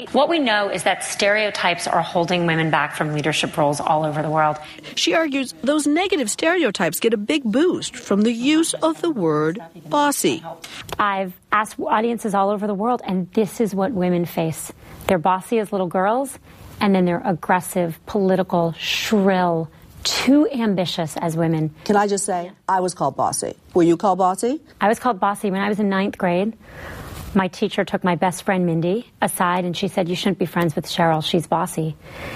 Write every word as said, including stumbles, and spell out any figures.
What we know is that stereotypes are holding women back from leadership roles all over the world. She argues those negative stereotypes get a big boost from the use of the word bossy. I've asked audiences all over the world, and this is what women face. They're bossy as little girls, and then they're aggressive, political, shrill, too ambitious as women. Can I just say, I was called bossy. Were you called bossy? I was called bossy when I was in ninth grade. My teacher took my best friend, Mindy, aside, and she said, you shouldn't be friends with Cheryl. She's bossy.